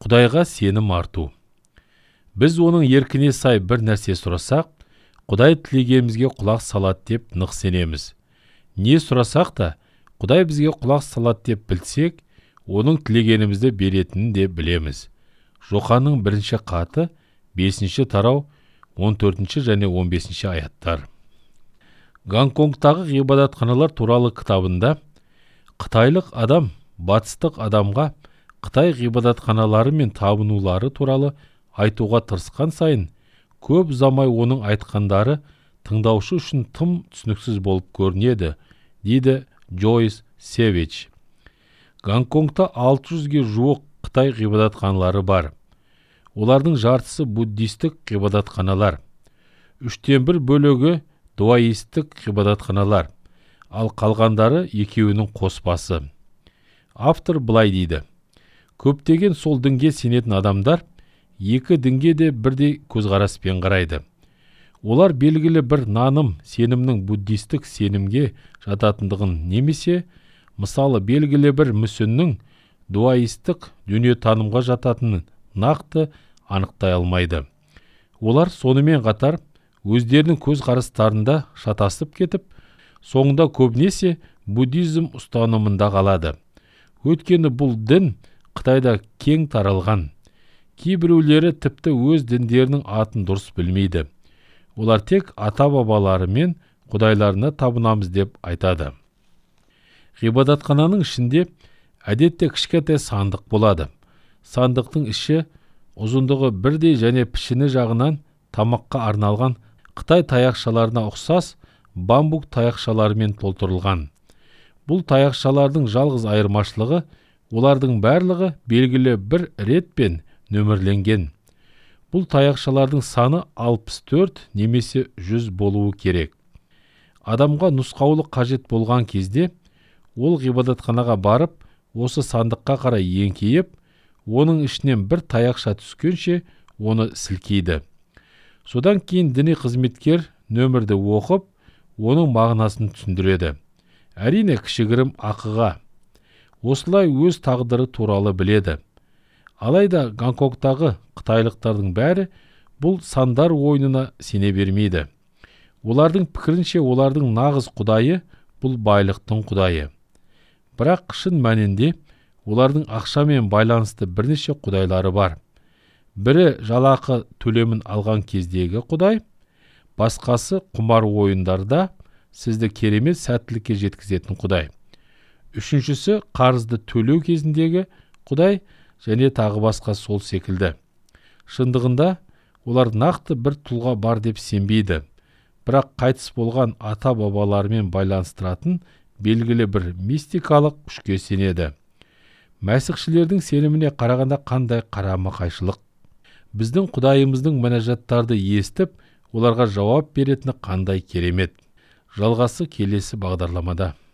Құдайға сенім арту. Біз оның еркіне сай бір нәрсе сұрасақ, Құдай тілегенімізге құлақ салады деп нық сенеміз. Не сұрасақ та, Құдай бізге құлақ салады деп білсек, оның тілегенімізді беретінін де білеміз. Жоқаның 1 хаты, 5 тарау, 14 және 15 аяттар. Гонконгтағы ғибадатханалар туралы кітабында қытайлық адам батыстық адамға Қытай ғибадатханалары мен табынулары туралы айтуға тырысқан сайын, көп ұзамай оның айтқандары тыңдаушы үшін тым түсініксіз болып көрінеді, дейді Джойс Севич. Гонконгта 600-ге жуық Қытай ғибадатханалары бар. Олардың жартысы буддистік ғибадатханалар, 1/3 бөлігі дуаистік ғибадатханалар, ал қалғандары екеуінің қоспасы. Автор былай дейді: көптеген сол дінге сенетін адамдар екі дінге де бірдей көзқараспен қарайды. Олар белгілі бір наным сенімнің буддистік сенімге жататындығын немесе мысалы белгілі бір мүсіннің дуаистік дүниетанымға жататынын нақты анықтай алмайды. Олар сонымен қатар өздерінің көзқарастарында шатасып кетіп, соңында көбінесе буддизм ұстанымында қалады. Өйткені бұл дін Қытайда кең таралған. Кейбіреулері тіпті өз діндерінің атын дұрыс білмейді. Олар тек ата-бабалары мен құдайларына табынамыз деп айтады. Ғибадатхананың ішінде әдетте кішкентай сандық болады. Сандықтың іші ұзындығы бірдей және пішіні жағынан тамаққа арналған Қытай таяқшаларына ұқсас бамбук таяқшаларымен толтырылған. Бұл таяқшалардың жалғыз айырмашылығы олардың барлығы белгілі бір ретпен нөмірленген. Бұл таяқшалардың саны 64 немесе 100 болуы керек. Адамға нұсқаулық қажет болған кезде ол ғибадатханаға барып, осы сандыққа қарай еңкейіп, оның ішінен бір таяқша түскенше оны сілкейді. Содан кейін діни қызметкер нөмірді оқып, оның мағынасын түсіндіреді. Әрине кішігірім ақыға. Осылай өз тағдыры туралы біледі. Алайда Гонконгтағы қытайлықтардың бәрі бұл сандар ойынына сене бермейді. Олардың пікірінше олардың нағыз құдайы бұл байлықтың құдайы. Бірақ шын мәнінде олардың ақшамен байланысты бірнеше құдайлары бар. Бірі жалақы төлемін алған кездегі құдай, басқасы құмар ойындарда сізді керемет сәттілікке жеткізетін құдай. Үшіншісі қарызды төлеу кезіндегі құдай және тағы басқа сол секілді. Шындығында олар нақты бір тұлға бар деп сенбейді, бірақ қайтыс болған ата-бабаларымен байланыстыратын белгілі бір мистикалық күшке сенеді. Мәсіхшілердің сеніміне қарағанда қандай қарама-қайшылық. Біздің құдайымыздың мінәжаттарды естіп, оларға жауап беретіні қандай керемет. Жалғасы келесі бағдарламада.